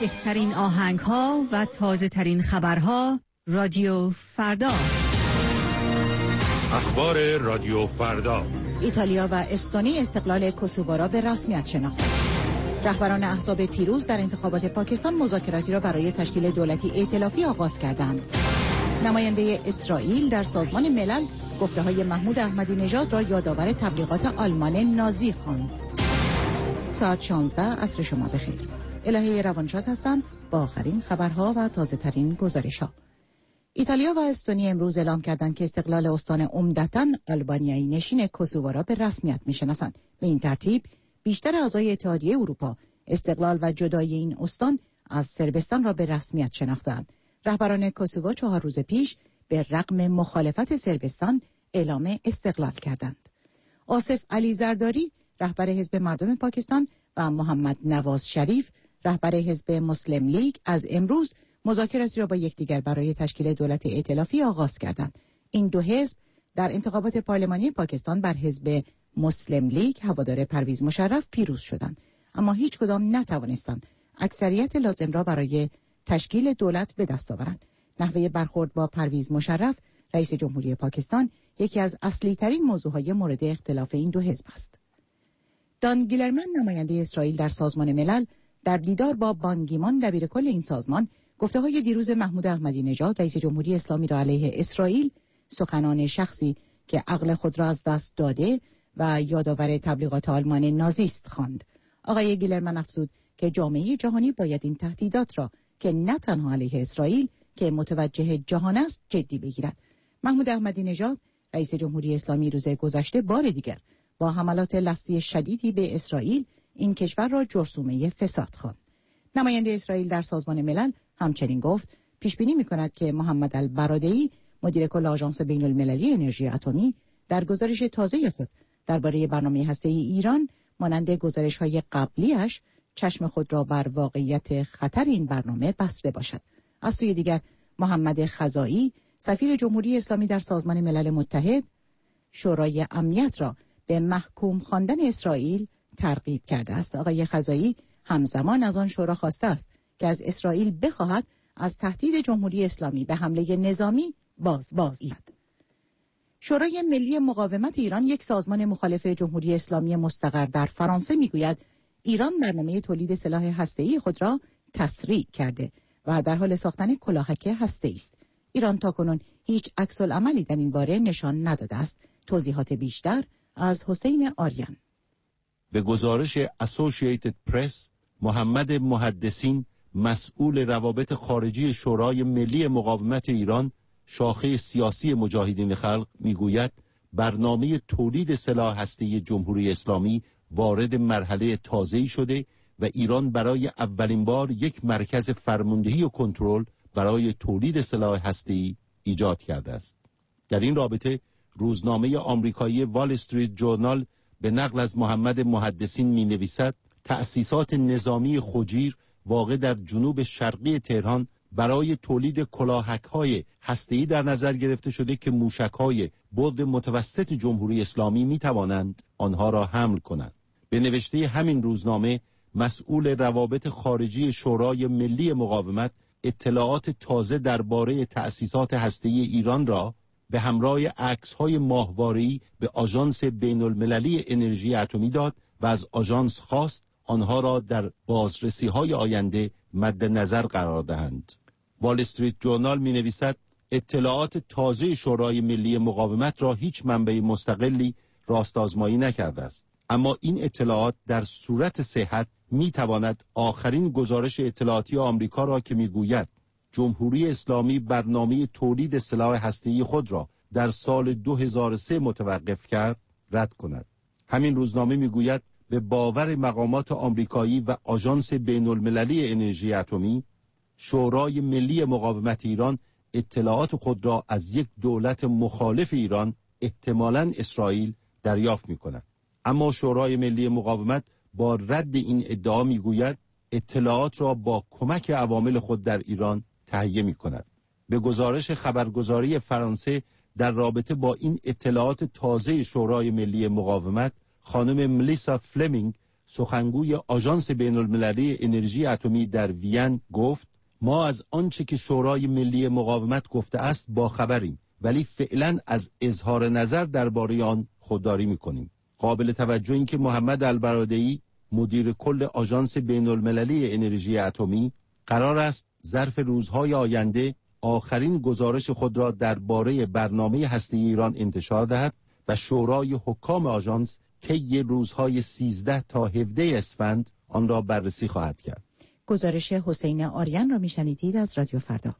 بهترین آهنگ‌ها و تازه‌ترین خبرها رادیو فردا. اخبار رادیو فردا. ایتالیا و استونی استقلال کوسوو را به رسمیت شناختند. رهبران احزاب پیروز در انتخابات پاکستان مذاکراتی را برای تشکیل دولتی ائتلافی آغاز کردند. نماینده اسرائیل در سازمان ملل گفته‌های محمود احمدی نژاد را یادآور تبلیغات آلمان نازی خواند. ساعت 16 عصر شما بخیر. الهه روانشاد هستم با آخرین خبرها و تازه‌ترین گزارش‌ها. ایتالیا و استونی امروز اعلام کردند که استقلال استان عمدتاً آلبانیایی نشین کوسوو را به رسمیت می‌شناسند. به این ترتیب بیشتر اعضای اتحادیه اروپا استقلال و جدایی این استان از صربستان را به رسمیت شناختند. رهبران کوسوو 4 روز پیش به رغم مخالفت صربستان اعلام استقلال کردند. آصف علی زرداری رهبر حزب مردم پاکستان و محمد نواز شریف رهبر حزب مسلم لیگ از امروز مذاکراتی را با یکدیگر برای تشکیل دولت ائتلافی آغاز کردند. این دو حزب در انتخابات پارلمانی پاکستان بر حزب مسلم لیگ هوادار پرویز مشرف پیروز شدند، اما هیچ کدام نتوانستند اکثریت لازم را برای تشکیل دولت به دست آورند. نحوه برخورد با پرویز مشرف رئیس جمهوری پاکستان یکی از اصلی ترین موضوعهای مورد اختلاف این دو حزب است. دان گیلرمن نماینده اسرائیل در سازمان ملل در دیدار با بان کی مون دبیرکل این سازمان گفته‌های دیروز محمود احمدی نژاد رئیس جمهوری اسلامی را علیه اسرائیل سخنان شخصی که عقل خود را از دست داده و یادآور تبلیغات آلمان نازیست خواند. آقای گیلرمن افزود که جامعه جهانی باید این تهدیدات را که نه تنها علیه اسرائیل که متوجه جهان است جدی بگیرد. محمود احمدی نژاد رئیس جمهوری اسلامی روز گذشته بار دیگر با حملات لفظی شدیدی به اسرائیل این کشور را جرثومه فساد خواند. نماینده اسرائیل در سازمان ملل همچنین گفت پیش بینی می‌کند که محمد البرادعی مدیر کل آژانس بین‌المللی انرژی اتمی در گزارش تازه خود درباره برنامه هسته‌ای ایران مانند گزارش‌های قبلیش چشم خود را بر واقعیت خطر این برنامه بسته باشد. از سوی دیگر محمد خزائی سفیر جمهوری اسلامی در سازمان ملل متحد شورای امنیت را به محکوم خواندن اسرائیل ترغیب کرده است. آقای خزائی همزمان از آن شورا خواسته است که از اسرائیل بخواهد از تهدید جمهوری اسلامی به حمله نظامی باز ایستد. شورای ملی مقاومت ایران یک سازمان مخالف جمهوری اسلامی مستقر در فرانسه میگوید ایران برنامه تولید سلاح هسته‌ای خود را تسریع کرده و در حال ساختن کلاهک هسته‌ای است. ایران تاکنون هیچ عکس‌العملی در این باره نشان نداده است. توضیحات بیشتر از حسین آریان. به گزارش اسوسییتد پرس، محمد محدثین مسئول روابط خارجی شورای ملی مقاومت ایران شاخه سیاسی مجاهدین خلق میگوید برنامه تولید سلاح هسته‌ای جمهوری اسلامی وارد مرحله تازه‌ای شده و ایران برای اولین بار یک مرکز فرماندهی و کنترل برای تولید سلاح هسته‌ای ایجاد کرده است. در این رابطه روزنامه آمریکایی وال استریت جورنال به نقل از محمد محدثین می‌نویسد تأسیسات نظامی خوجیر واقع در جنوب شرقی تهران برای تولید کلاهک‌های هسته‌ای در نظر گرفته شده که موشک‌های برد متوسط جمهوری اسلامی می‌توانند آنها را حمل کنند. به نوشته همین روزنامه مسئول روابط خارجی شورای ملی مقاومت اطلاعات تازه درباره تأسیسات هسته‌ای ایران را به همراه عکس‌های ماهواره‌ای به آژانس بین‌المللی انرژی اتمی داد و از آژانس خواست آنها را در بازرسی‌های آینده مد نظر قرار دهند. وال استریت جورنال می‌نویسد اطلاعات تازه شورای ملی مقاومت را هیچ منبع مستقلی راست‌آزمایی نکرده است، اما این اطلاعات در صورت صحت می‌تواند آخرین گزارش اطلاعاتی آمریکا را که می‌گوید جمهوری اسلامی برنامه تولید سلاح هسته‌ای خود را در سال 2003 متوقف کرد رد کند. همین روزنامه می‌گوید به باور مقامات آمریکایی و آژانس بین‌المللی انرژی اتمی شورای ملی مقاومت ایران اطلاعات خود را از یک دولت مخالف ایران احتمالاً اسرائیل دریافت می‌کند. اما شورای ملی مقاومت با رد این ادعا می‌گوید اطلاعات را با کمک عوامل خود در ایران تهیه می‌کند. به گزارش خبرگزاری فرانسه در رابطه با این اطلاعات تازه شورای ملی مقاومت، خانم ملیسا فلمینگ سخنگوی آژانس بین‌المللی انرژی اتمی در وین گفت: ما از آنچه که شورای ملی مقاومت گفته است با خبریم، ولی فعلا از اظهار نظر درباره آن خودداری می‌کنیم. قابل توجه این که محمد البرادعی مدیر کل آژانس بین‌المللی انرژی اتمی قرار است ظرف روزهای آینده آخرین گزارش خود را درباره برنامه هسته‌ای ایران انتشار دهد و شورای حکام آژانس طی روزهای 13 تا 17 اسفند آن را بررسی خواهد کرد. گزارش حسین آریان را میشنیدید از رادیو فردا.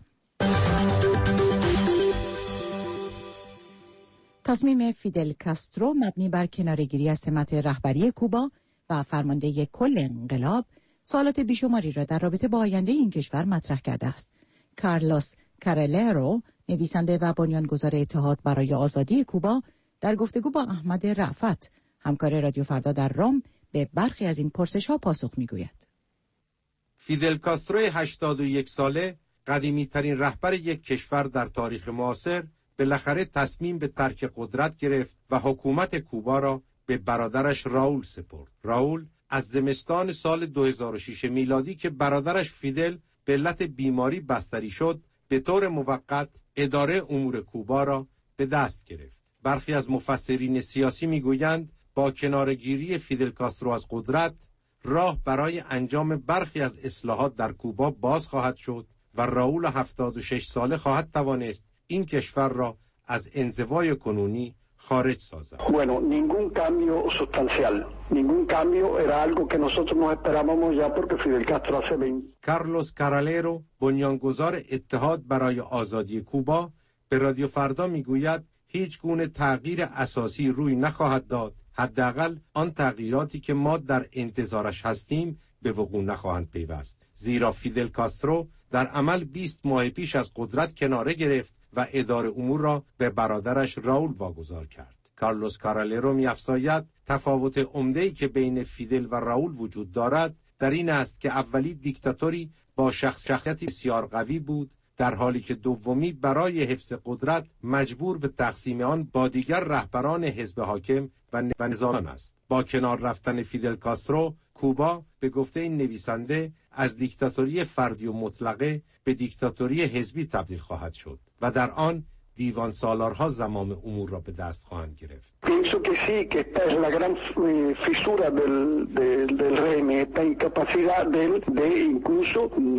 تصمیم فیدل کاسترو مبنی بر کناره‌گیری از سمت رهبری کوبا و فرمانده کل انقلاب سوالات بیشماری را در رابطه با آینده این کشور مطرح کرده است. کارلوس کارالرو، نویسنده و بنیانگذار اتحاد برای آزادی کوبا، در گفتگو با احمد رأفت، همکار رادیو فردا در روم، به برخی از این پرسش‌ها پاسخ می‌گوید. فیدل کاسترو 81 ساله، قدیمی‌ترین رهبر یک کشور در تاریخ معاصر، بالاخره تصمیم به ترک قدرت گرفت و حکومت کوبا را به برادرش راول سپرد. راول از زمستان سال 2006 میلادی که برادرش فیدل به علت بیماری بستری شد، به طور موقت اداره امور کوبا را به دست گرفت. برخی از مفسرین سیاسی میگویند با کناره‌گیری فیدل کاسترو از قدرت، راه برای انجام برخی از اصلاحات در کوبا باز خواهد شد و راول 76 ساله خواهد توانست این کشور را از انزوای کنونی خارج سازد. Bueno, ningún cambio sustancial, ningún cambio era algo que nosotros no esperábamos ya porque Fidel Castro hace 20. کارلوس کارالرو، بنیانگذار اتحاد برای آزادی کوبا، به رادیو فردا میگوید هیچ گونه تغییر اساسی روی نخواهد داد، حداقل آن تغییراتی که ما در انتظارش هستیم به وقوع نخواهند پیوست، زیرا فیدل کاسترو در عمل 20 ماه پیش از قدرت کناره گرفت و اداره امور را به برادرش راول واگذار کرد. کارلوس کارالرو می‌افزاید تفاوت عمده‌ای که بین فیدل و راول وجود دارد در این است که اولی دیکتاتوری با شخصیتی بسیار قوی بود، در حالی که دومی برای حفظ قدرت مجبور به تقسیم آن با دیگر رهبران حزب حاکم و نظامیان است. با کنار رفتن فیدل کاسترو، کوبا به گفته این نویسنده از دیکتاتوری فردی و مطلقه به دیکتاتوری حزبی تبدیل خواهد شد و در آن دیوان سالارها زمام امور را به دست خواهند گرفت. Pienso que sí, que esta es la gran fisura del régimen, esta incapacidad de incluso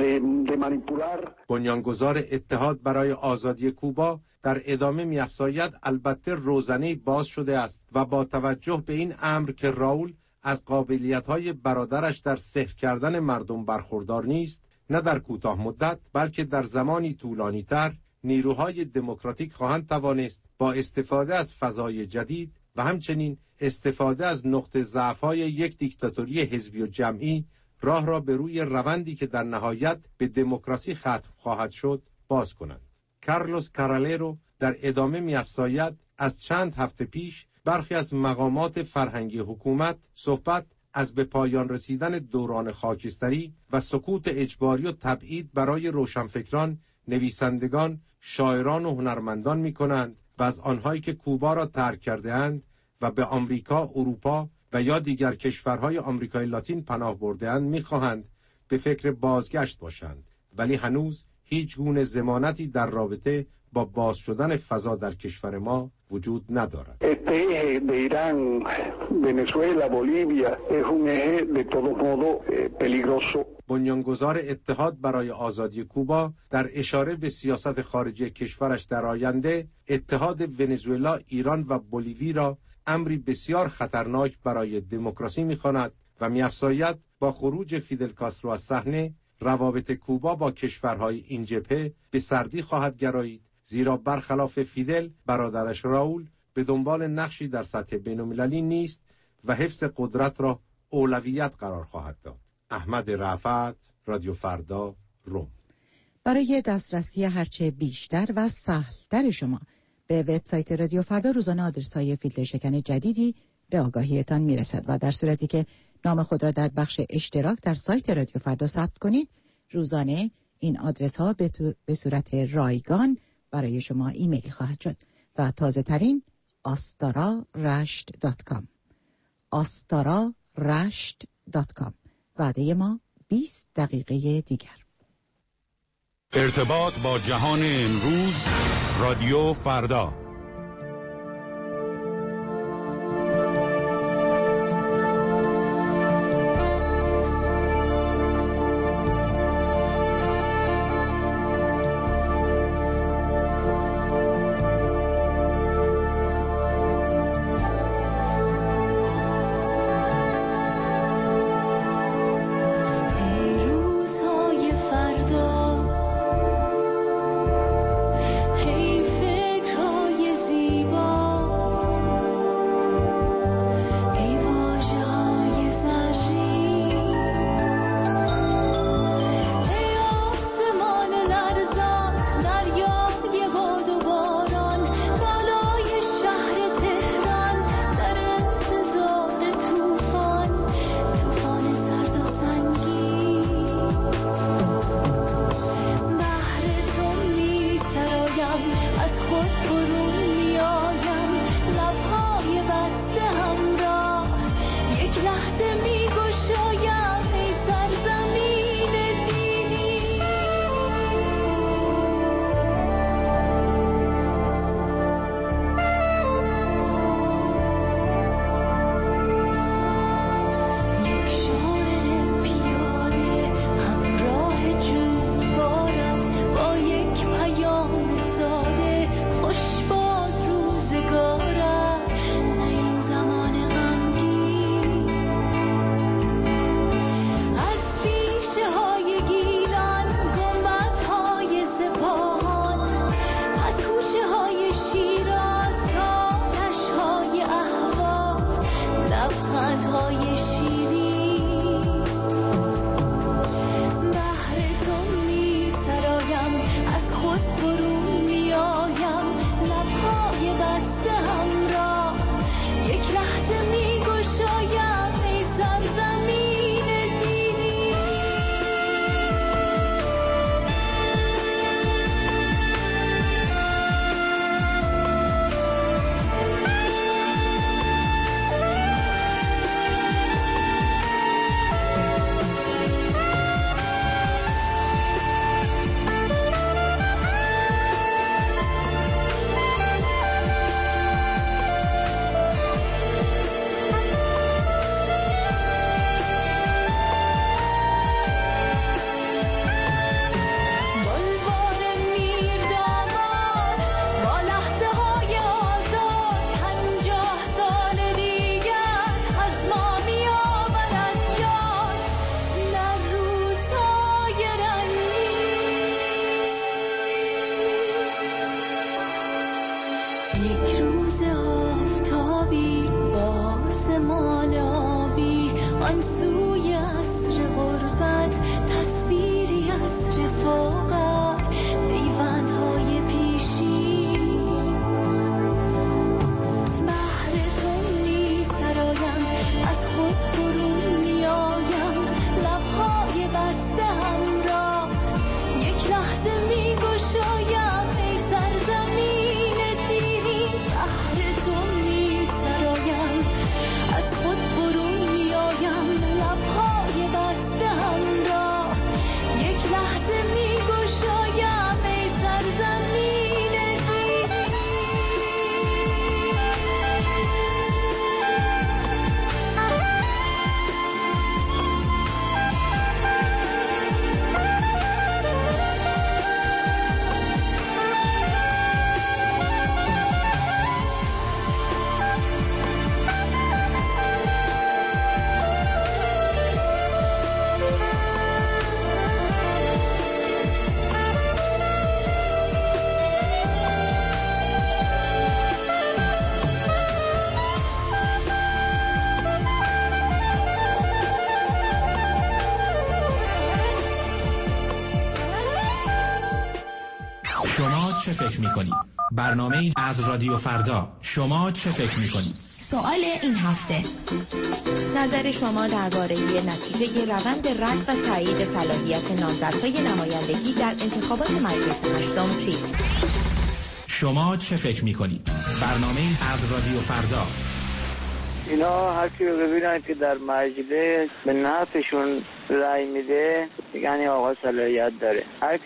de manipular. بنیانگذار اتحاد برای آزادی کوبا در ادامه می‌افزاید البته روزنه‌ای باز شده است و با توجه به این امر که راول از قابلیت‌های برادرش در سحر کردن مردم برخوردار نیست، نه در کوتاه مدت بلکه در زمانی طولانی‌تر نیروهای دموکراتیک خواهند توانست با استفاده از فضای جدید و همچنین استفاده از نقطه ضعف‌های یک دیکتاتوری حزبی و جمعی راه را به روی روندی که در نهایت به دموکراسی ختم خواهد شد باز کنند. کارلوس کارالرو در ادامه می‌افزاید از چند هفته پیش برخی از مقامات فرهنگی حکومت صحبت از به پایان رسیدن دوران خاکستری و سکوت اجباری و تبعید برای روشنفکران، نویسندگان، شاعران و هنرمندان می‌کنند و از آنهایی که کوبا را ترک کرده‌اند و به آمریکا، اروپا و یا دیگر کشورهای آمریکای لاتین پناه برده‌اند می‌خواهند به فکر بازگشت باشند، ولی هنوز هیچ گونه ضمانتی در رابطه با باز شدن فضا در کشور ما وجود ندارد. Este eje de Irán, Venezuela, Bolivia es un eje de todo modo peligroso. بنیانگذار اتحاد برای آزادی کوبا در اشاره به سیاست خارجی کشورش در آینده، اتحاد ونزوئلا، ایران و بولیوی را امری بسیار خطرناک برای دموکراسی می‌خواند و می‌افزاید با خروج فیدل کاسترو از صحنه، روابط کوبا با کشورهای این جبهه به سردی خواهد گرایید، زیرا برخلاف فیدل، برادرش راول به دنبال نقشی در سطح بین‌المللی نیست و حفظ قدرت را اولویت قرار خواهد داد. احمد رأفت، رادیو فردا، روم. برای دسترسی هرچه بیشتر و سهل‌تر شما به وبسایت رادیو فردا روزانه آدرس‌های فیلتر شکن جدیدی به آگاهیتان میرسد و در صورتی که نام خود را در بخش اشتراک در سایت رادیو فردا ثبت کنید، روزانه این آدرس ها به صورت رایگان برای شما ایمیل خواهد شد و تازه ترین astararasht.com astararasht.com www.radiofrدا.com. وعده ما 20 دقیقه دیگر. ارتباط با جهان امروز، رادیو فردا. چه فکر می‌کنید؟ برنامه از رادیو فردا. شما چه فکر می‌کنید؟ سوال این هفته: نظر شما درباره نتیجه روند رد و تایید صلاحیت نامزدهای نمایندگی در انتخابات مجلس هشتم چیست؟ شما چه فکر می‌کنید؟ برنامه از رادیو فردا. اینا هر کی رو ببینن که در مجلس به نفعشون رأی میده، یعنی آقا صلاحیت داره. هر